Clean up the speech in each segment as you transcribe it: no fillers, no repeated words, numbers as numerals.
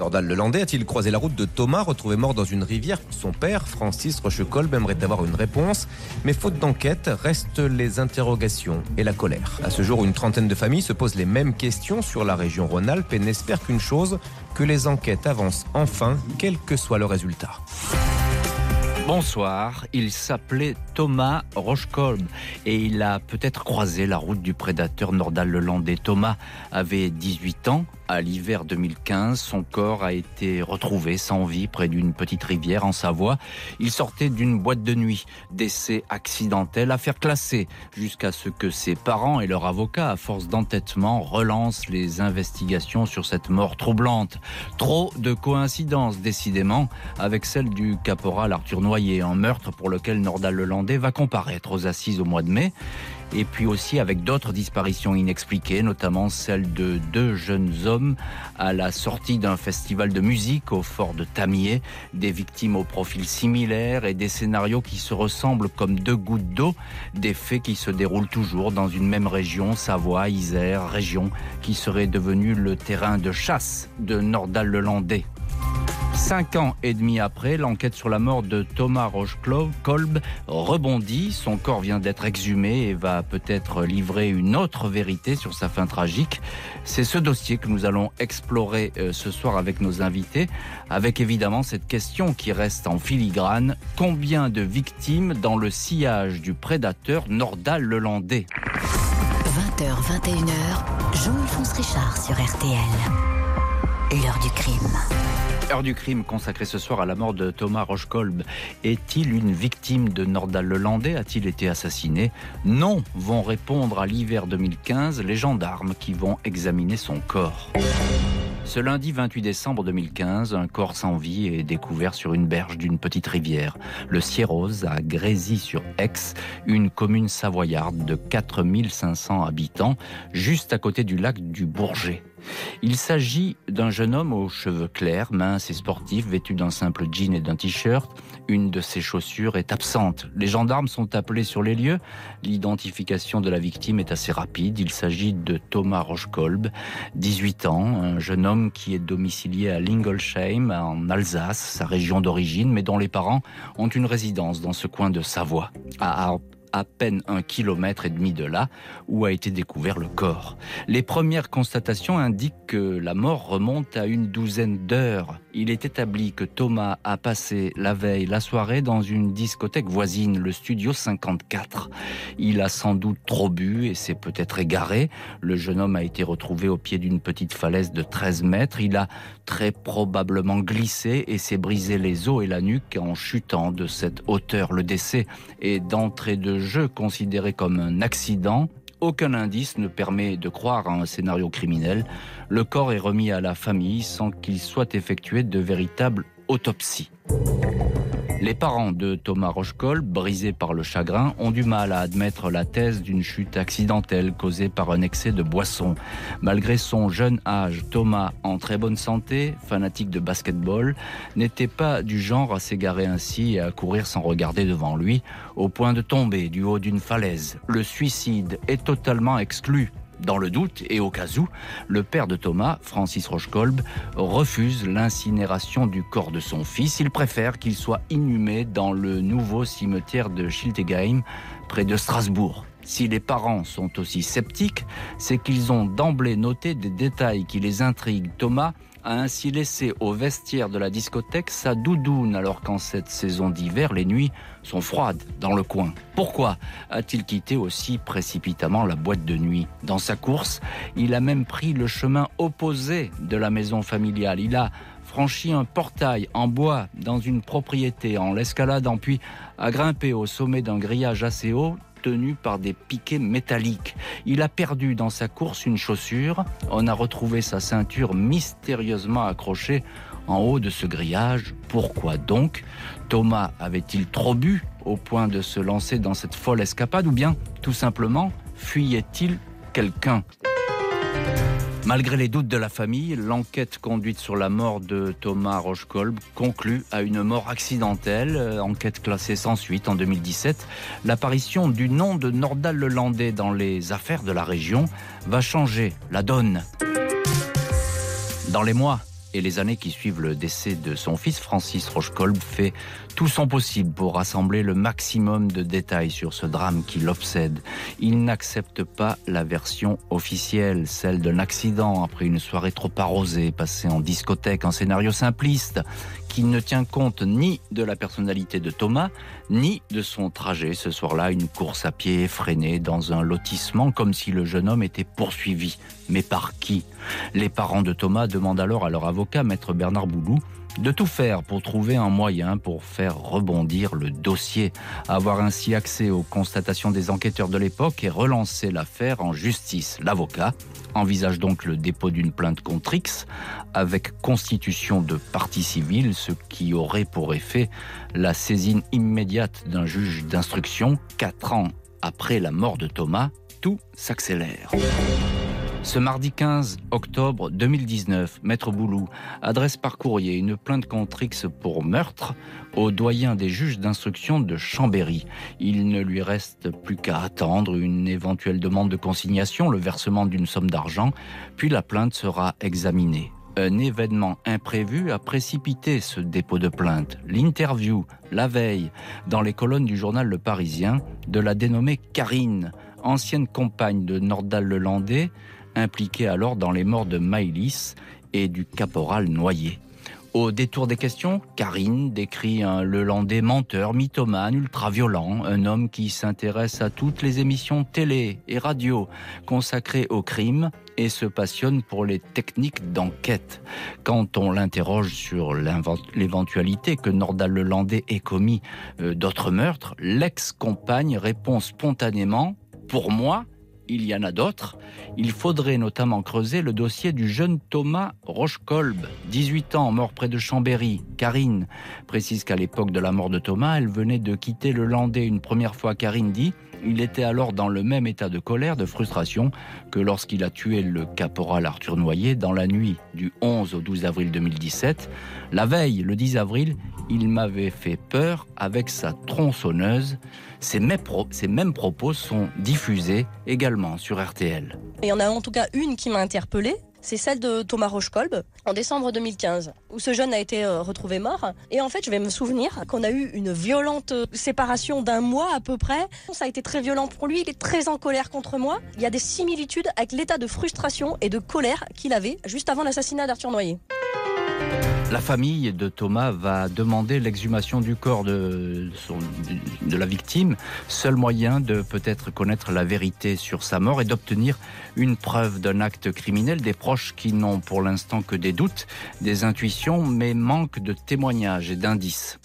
Nordal Lelandais a-t-il croisé la route de Thomas, retrouvé mort dans une rivière? Son père, Francis Rochekolb, aimerait avoir une réponse. Mais faute d'enquête, restent les interrogations et la colère. À ce jour, une trentaine de familles se posent les mêmes questions sur la région Rhône-Alpes et n'espèrent qu'une chose, que les enquêtes avancent enfin, quel que soit le résultat. Bonsoir, il s'appelait Thomas Rochekolb et il a peut-être croisé la route du prédateur Nordal Lelandais. Thomas avait 18 ans. À l'hiver 2015, son corps a été retrouvé sans vie près d'une petite rivière en Savoie. Il sortait d'une boîte de nuit. Décès accidentel, affaire classée, jusqu'à ce que ses parents et leur avocat, à force d'entêtement, relancent les investigations sur cette mort troublante. Trop de coïncidences, décidément, avec celle du caporal Arthur Noyer, un meurtre pour lequel Nordal Lelandais va comparaître aux assises au mois de mai. Et puis aussi avec d'autres disparitions inexpliquées, notamment celle de 2 jeunes hommes à la sortie d'un festival de musique au fort de Tamier, des victimes au profil similaire et des scénarios qui se ressemblent comme 2 gouttes d'eau, des faits qui se déroulent toujours dans une même région, Savoie, Isère, région qui serait devenue le terrain de chasse de Nordal Lelandais. 5 ans et demi après, l'enquête sur la mort de Thomas Rochekolb rebondit. Son corps vient d'être exhumé et va peut-être livrer une autre vérité sur sa fin tragique. C'est ce dossier que nous allons explorer ce soir avec nos invités, avec évidemment cette question qui reste en filigrane. Combien de victimes dans le sillage du prédateur Nordal Lelandais? 20h, 21h, Jean-Alphonse Richard sur RTL. L'heure du crime. Heure du crime consacrée ce soir à la mort de Thomas Rochekolb. Est-il une victime de Nordal Lelandais? A-t-il été assassiné? Non, vont répondre à l'hiver 2015 les gendarmes qui vont examiner son corps. Ce lundi 28 décembre 2015, un corps sans vie est découvert sur une berge d'une petite rivière, le Sierrose, à Grésy-sur-Aix, une commune savoyarde de 4500 habitants, juste à côté du lac du Bourget. Il s'agit d'un jeune homme aux cheveux clairs, mince et sportif, vêtu d'un simple jean et d'un t-shirt. Une de ses chaussures est absente. Les gendarmes sont appelés sur les lieux. L'identification de la victime est assez rapide. Il s'agit de Thomas Rochekolb, 18 ans, un jeune homme qui est domicilié à Lingolsheim, en Alsace, sa région d'origine, mais dont les parents ont une résidence dans ce coin de Savoie, à peine 1,5 km de là, où a été découvert le corps. Les premières constatations indiquent que la mort remonte à une douzaine d'heures. Il est établi que Thomas a passé la veille la soirée dans une discothèque voisine, le Studio 54. Il a sans doute trop bu et s'est peut-être égaré. Le jeune homme a été retrouvé au pied d'une petite falaise de 13 mètres. Il a très probablement glissé et s'est brisé les os et la nuque en chutant de cette hauteur. Le décès est d'entrée de jeu considéré comme un accident. Aucun indice ne permet de croire à un scénario criminel. Le corps est remis à la famille sans qu'il soit effectué de véritable autopsie. Les parents de Thomas Rochekolb, brisés par le chagrin, ont du mal à admettre la thèse d'une chute accidentelle causée par un excès de boisson. Malgré son jeune âge, Thomas, en très bonne santé, fanatique de basket-ball, n'était pas du genre à s'égarer ainsi et à courir sans regarder devant lui, au point de tomber du haut d'une falaise. Le suicide est totalement exclu. Dans le doute, et au cas où, le père de Thomas, Francis Rochekolb, refuse l'incinération du corps de son fils. Il préfère qu'il soit inhumé dans le nouveau cimetière de Schiltigheim, près de Strasbourg. Si les parents sont aussi sceptiques, c'est qu'ils ont d'emblée noté des détails qui les intriguent. Thomas a ainsi laissé au vestiaire de la discothèque sa doudoune, alors qu'en cette saison d'hiver, les nuits sont froides dans le coin. Pourquoi a-t-il quitté aussi précipitamment la boîte de nuit? Dans sa course, il a même pris le chemin opposé de la maison familiale. Il a franchi un portail en bois dans une propriété, en l'escaladant, puis a grimpé au sommet d'un grillage assez haut, tenu par des piquets métalliques. Il a perdu dans sa course une chaussure. On a retrouvé sa ceinture mystérieusement accrochée en haut de ce grillage. Pourquoi donc? Thomas avait-il trop bu au point de se lancer dans cette folle escapade, ou bien tout simplement fuyait-il quelqu'un? Malgré les doutes de la famille, l'enquête conduite sur la mort de Thomas Rochekolb conclut à une mort accidentelle. Enquête classée sans suite en 2017. L'apparition du nom de Nordal Lelandais dans les affaires de la région va changer la donne. Dans les mois et les années qui suivent le décès de son fils, Francis Rochekolb fait tout son possible pour rassembler le maximum de détails sur ce drame qui l'obsède. Il n'accepte pas la version officielle, celle d'un accident après une soirée trop arrosée, passée en discothèque, en scénario simpliste, qui ne tient compte ni de la personnalité de Thomas, ni de son trajet ce soir-là, une course à pied effrénée dans un lotissement, comme si le jeune homme était poursuivi. Mais par qui ? Les parents de Thomas demandent alors à leur avocat, maître Bernard Boulou, de tout faire pour trouver un moyen pour faire rebondir le dossier, avoir ainsi accès aux constatations des enquêteurs de l'époque et relancer l'affaire en justice. L'avocat envisage donc le dépôt d'une plainte contre X avec constitution de partie civile, ce qui aurait pour effet la saisine immédiate d'un juge d'instruction. 4 ans après la mort de Thomas, tout s'accélère. Ce mardi 15 octobre 2019, Maître Boulou adresse par courrier une plainte contre X pour meurtre au doyen des juges d'instruction de Chambéry. Il ne lui reste plus qu'à attendre une éventuelle demande de consignation, le versement d'une somme d'argent, puis la plainte sera examinée. Un événement imprévu a précipité ce dépôt de plainte. L'interview, la veille, dans les colonnes du journal Le Parisien, de la dénommée Karine, ancienne compagne de Nordal-Lelandais, impliquée alors dans les morts de Maëlys et du caporal Noyer. Au détour des questions, Karine décrit un Lelandais menteur, mythomane, ultra-violent, un homme qui s'intéresse à toutes les émissions télé et radio consacrées au crime et se passionne pour les techniques d'enquête. Quand on l'interroge sur l'éventualité que Nordal-Lelandais ait commis d'autres meurtres, l'ex-compagne répond spontanément « Pour moi, il y en a d'autres. Il faudrait notamment creuser le dossier du jeune Thomas Rochekolb, 18 ans, mort près de Chambéry. Karine précise qu'à l'époque de la mort de Thomas, elle venait de quitter le Landais une première fois. Karine dit « Il était alors dans le même état de colère, de frustration que lorsqu'il a tué le caporal Arthur Noyer dans la nuit du 11 au 12 avril 2017. La veille, le 10 avril, il m'avait fait peur avec sa tronçonneuse. » Ces mêmes propos sont diffusés également sur RTL. Il y en a en tout cas une qui m'a interpellée, c'est celle de Thomas Rochekolb, en décembre 2015, où ce jeune a été retrouvé mort. Et en fait, je vais me souvenir qu'on a eu une violente séparation d'1 mois à peu près. Ça a été très violent pour lui, il est très en colère contre moi. Il y a des similitudes avec l'état de frustration et de colère qu'il avait juste avant l'assassinat d'Arthur Noyer. La famille de Thomas va demander l'exhumation du corps de la victime, seul moyen de peut-être connaître la vérité sur sa mort et d'obtenir une preuve d'un acte criminel. Des proches qui n'ont pour l'instant que des doutes, des intuitions, mais manquent de témoignages et d'indices.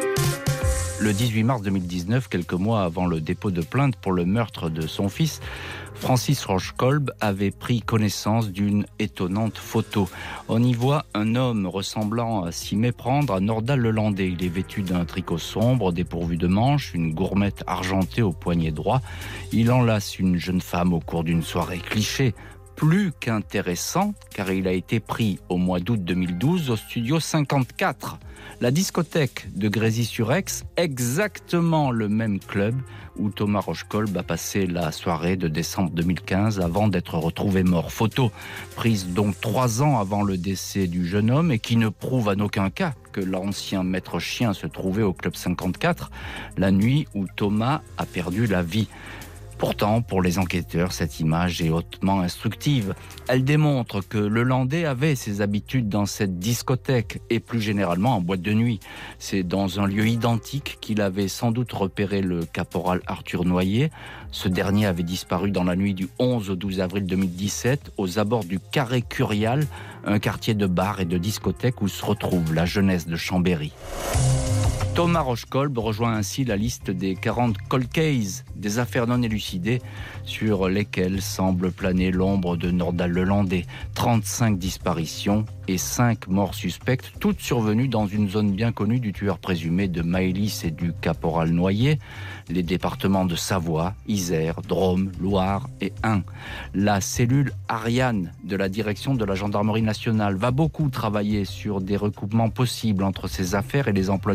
Le 18 mars 2019, quelques mois avant le dépôt de plainte pour le meurtre de son fils, Francis Rochekolb avait pris connaissance d'une étonnante photo. On y voit un homme ressemblant à s'y méprendre à Nordal-Lelandais. Il est vêtu d'un tricot sombre, dépourvu de manches, une gourmette argentée au poignet droit. Il enlace une jeune femme au cours d'une soirée cliché. Plus qu'intéressant, car il a été pris au mois d'août 2012 au studio 54, la discothèque de Grésy-sur-Aix, exactement le même club où Thomas Rochekolb a passé la soirée de décembre 2015 avant d'être retrouvé mort. Photo prise donc 3 ans avant le décès du jeune homme et qui ne prouve en aucun cas que l'ancien maître chien se trouvait au club 54 la nuit où Thomas a perdu la vie. Pourtant, pour les enquêteurs, cette image est hautement instructive. Elle démontre que Lelandais avait ses habitudes dans cette discothèque et plus généralement en boîte de nuit. C'est dans un lieu identique qu'il avait sans doute repéré le caporal Arthur Noyer. Ce dernier avait disparu dans la nuit du 11 au 12 avril 2017 aux abords du Carré Curial, un quartier de bars et de discothèques où se retrouve la jeunesse de Chambéry. Thomas Rochekolb rejoint ainsi la liste des 40 cold cases, des affaires non élucidées sur lesquelles semble planer l'ombre de Nordal-Lelandais. 35 disparitions et 5 morts suspectes, toutes survenues dans une zone bien connue du tueur présumé de Maëlys et du caporal Noyer, les départements de Savoie, Isère, Drôme, Loire et Ain. La cellule Ariane de la direction de la gendarmerie nationale va beaucoup travailler sur des recoupements possibles entre ces affaires et les emplois du temps de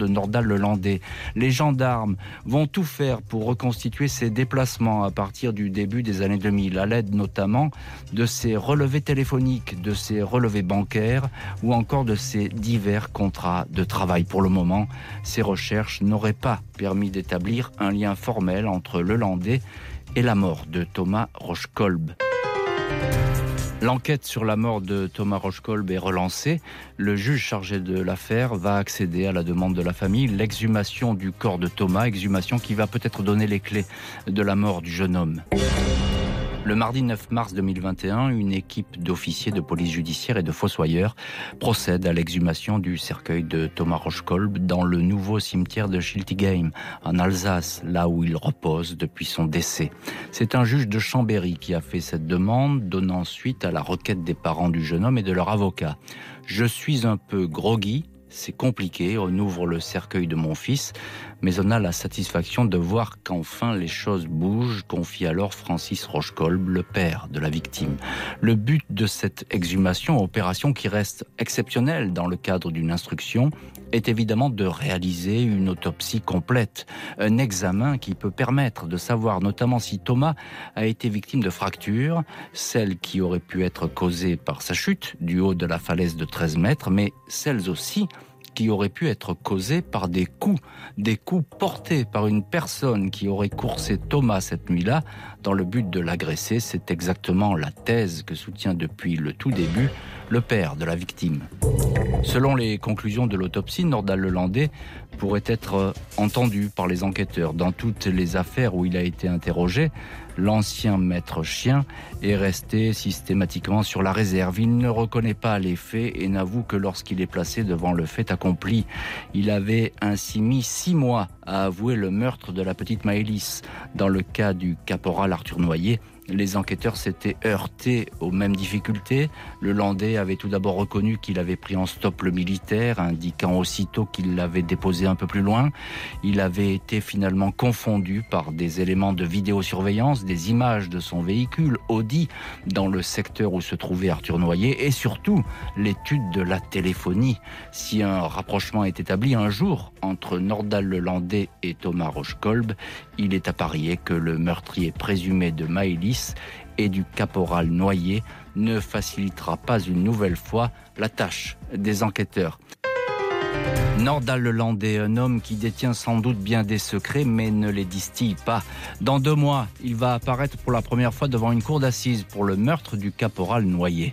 Nordal-le-Landais. Les gendarmes vont tout faire pour reconstituer ses déplacements à partir du début des années 2000, à l'aide notamment de ses relevés téléphoniques, de ses relevés bancaires ou encore de ses divers contrats de travail. Pour le moment, ces recherches n'auraient pas permis d'établir un lien formel entre le Landais et la mort de Thomas Rochkolb. L'enquête sur la mort de Thomas Rochkolb est relancée. Le juge chargé de l'affaire va accéder à la demande de la famille l'exhumation du corps de Thomas, exhumation qui va peut-être donner les clés de la mort du jeune homme. Le mardi 9 mars 2021, une équipe d'officiers de police judiciaire et de fossoyeurs procède à l'exhumation du cercueil de Thomas Rochkolb dans le nouveau cimetière de Schiltigheim, en Alsace, là où il repose depuis son décès. C'est un juge de Chambéry qui a fait cette demande, donnant suite à la requête des parents du jeune homme et de leur avocat. « Je suis un peu groggy. C'est compliqué, on ouvre le cercueil de mon fils, mais on a la satisfaction de voir qu'enfin les choses bougent, confie alors Francis Rochkolb, le père de la victime. Le but de cette exhumation, opération qui reste exceptionnelle dans le cadre d'une instruction, est évidemment de réaliser une autopsie complète, un examen qui peut permettre de savoir notamment si Thomas a été victime de fractures, celles qui auraient pu être causées par sa chute du haut de la falaise de 13 mètres, mais celles aussi qui auraient pu être causées par des coups portés par une personne qui aurait coursé Thomas cette nuit-là dans le but de l'agresser. C'est exactement la thèse que soutient depuis le tout début le père de la victime. Selon les conclusions de l'autopsie, Nordal-le-Landais pourrait être entendu par les enquêteurs. Dans toutes les affaires où il a été interrogé, l'ancien maître chien est resté systématiquement sur la réserve. Il ne reconnaît pas les faits et n'avoue que lorsqu'il est placé devant le fait accompli. Il avait ainsi mis 6 mois à avouer le meurtre de la petite Maëlys. Dans le cas du caporal Arthur Noyer, les enquêteurs s'étaient heurtés aux mêmes difficultés. Le Landais avait tout d'abord reconnu qu'il avait pris en stop le militaire, indiquant aussitôt qu'il l'avait déposé un peu plus loin. Il avait été finalement confondu par des éléments de vidéosurveillance, des images de son véhicule Audi dans le secteur où se trouvait Arthur Noyer et surtout l'étude de la téléphonie. Si un rapprochement est établi un jour entre Nordal-le-Landais et Thomas Rochkolb, il est à parier que le meurtrier présumé de Maëlys et du caporal Noyer ne facilitera pas une nouvelle fois la tâche des enquêteurs. Nordal-le-Landais, un homme qui détient sans doute bien des secrets, mais ne les distille pas. Dans 2 mois, il va apparaître pour la première fois devant une cour d'assises pour le meurtre du caporal Noyer.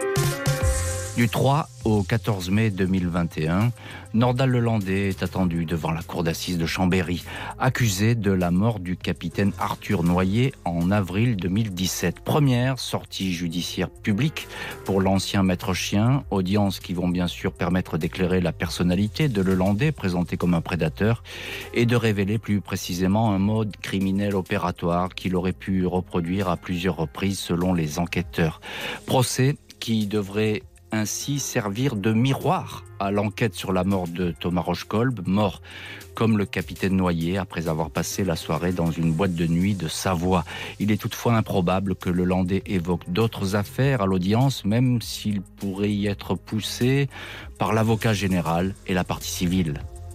Du 3 au 14 mai 2021, Nordal-le-Landais est attendu devant la cour d'assises de Chambéry, accusé de la mort du capitaine Arthur Noyer en avril 2017. Première sortie judiciaire publique pour l'ancien maître chien, audiences qui vont bien sûr permettre d'éclairer la personnalité de le Landais, présenté comme un prédateur, et de révéler plus précisément un mode criminel opératoire qu'il aurait pu reproduire à plusieurs reprises selon les enquêteurs. Procès qui devrait ainsi servir de miroir à l'enquête sur la mort de Thomas Rochkolb, mort comme le capitaine Noyer après avoir passé la soirée dans une boîte de nuit de Savoie. Il est toutefois improbable que le Landais évoque d'autres affaires à l'audience, même s'il pourrait y être poussé par l'avocat général et la partie civile.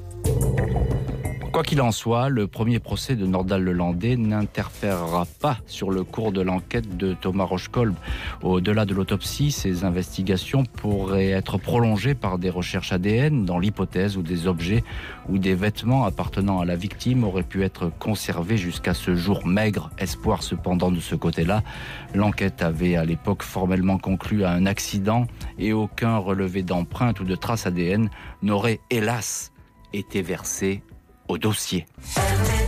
Quoi qu'il en soit, le premier procès de Nordal-le-Landais n'interférera pas sur le cours de l'enquête de Thomas Rochkolb. Au-delà de l'autopsie, ces investigations pourraient être prolongées par des recherches ADN dans l'hypothèse où des objets ou des vêtements appartenant à la victime auraient pu être conservés jusqu'à ce jour. Maigre espoir cependant de ce côté-là. L'enquête avait à l'époque formellement conclu à un accident et aucun relevé d'empreintes ou de traces ADN n'aurait hélas été versé au dossier.